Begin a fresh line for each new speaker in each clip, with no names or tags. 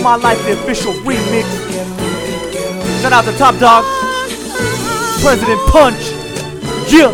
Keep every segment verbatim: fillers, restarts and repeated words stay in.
My Life, the official remix. Shout out to Top Dog, President Punch, yeah.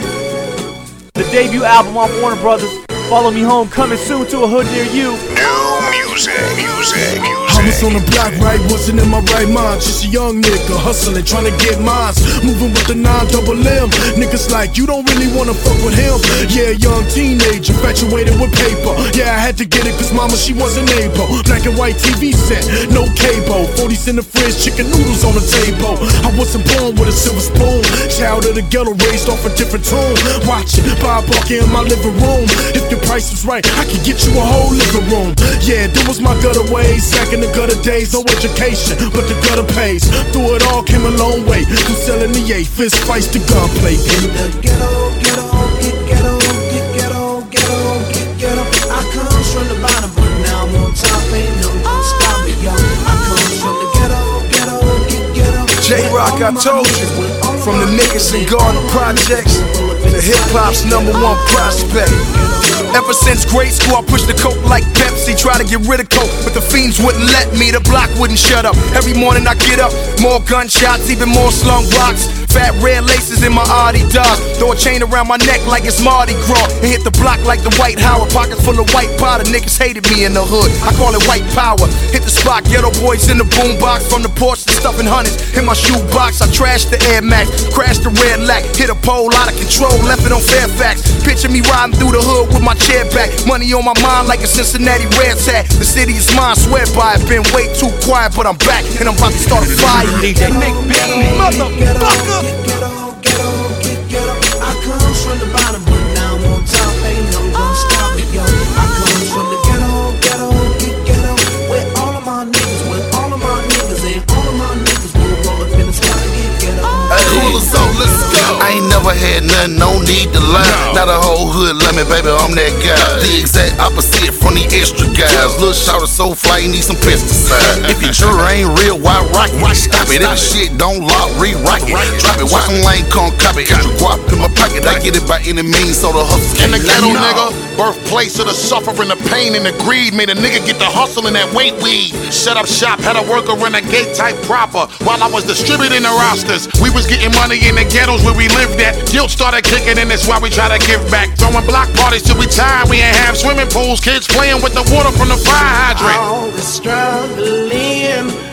The debut album off Warner Brothers, Follow Me Home, coming soon to a hood near you.
New music, music, music.
I was on the block, right, wasn't in my right mind. Just a young nigga, hustling, trying to get mines. Moving with the nine double M. Niggas like, you don't really wanna fuck with him. Yeah, young teenager, infatuated with paper. Yeah, I had to get it cause mama, she wasn't able. Black and white T V set, no cable. forties in the fridge, chicken noodles on the table. I wasn't born with a silver spoon. Child of the ghetto, raised off a different tune. Watch it, Bob Barker in my living room. If your price was right, I could get you a whole living room. Yeah, that was my gutter ways. Back in the gutter days, no education, but the gutter pays. Through it all, came a long way. From selling the eight, fist fights to gunplay. In the ghetto, ghetto, get ghetto, get ghetto, ghetto, get ghetto. I come from the bottom, but now I'm on top. Ain't no gonna stop me, yo. I come from the ghetto, ghetto, get ghetto.
J-Rock, I told you, from the niggas in Garden Projects to hip-hop's number one prospect. Ever since grade school, I pushed the coke like Pepsi. Try to get rid of coke, but the fiends wouldn't let me. The block wouldn't shut up. Every morning I get up, more gunshots, even more slung blocks. Fat red laces in my Adidas. Throw a chain around my neck like it's Mardi Gras. And hit the block like the White Howard. Pockets full of white powder. Niggas hated me in the hood, I call it white power. Hit the spot, ghetto boys in the boombox. From the porch to stuffing hundreds in my shoebox. I trashed the Air Max, crashed the red lack. Hit a pole out of control, left it on Fairfax. Picture me riding through the hood with my chair back. Money on my mind like a Cincinnati Reds hat. The city is mine, swear by it. Been way too quiet, but I'm back and I'm about to start a fire.
D J Nick B, motherfucker.
Get ghetto, ghetto, get ghetto. I come from the bottom, but now I'm on top. Ain't no gonna stop me, yo. I come from the ghetto, ghetto, get ghetto. Where all of my niggas, where all of my niggas, and all of my niggas will roll up in the spot and get ghetto.
Cool as so, let's go. I ain't never had nothing, no need to lie. No. Not a whole hood lemon, baby, I'm that guy. The exact opposite from the extra guys. Little shouter so fly, you need some pesticide. If your juror ain't real, why rock it? Stop it. If the shit don't lock, re-rock it. Drop it, watch them lane come copy. Extra guap in my pocket, I get it by any means, so the hustle
in the ghetto,
no.
nigga, birthplace of the suffering, the pain, and the greed. Made a nigga get the hustle and that weight weed. Shut up shop, had a worker renegade type proper. While I was distributing the rosters, we was getting money in the ghettos where we lived at. Guilt started kicking in, that's why we try to give back. Throwing block parties till we tired, we ain't have swimming pools. Kids playing with the water from the fire hydrant.
All the struggling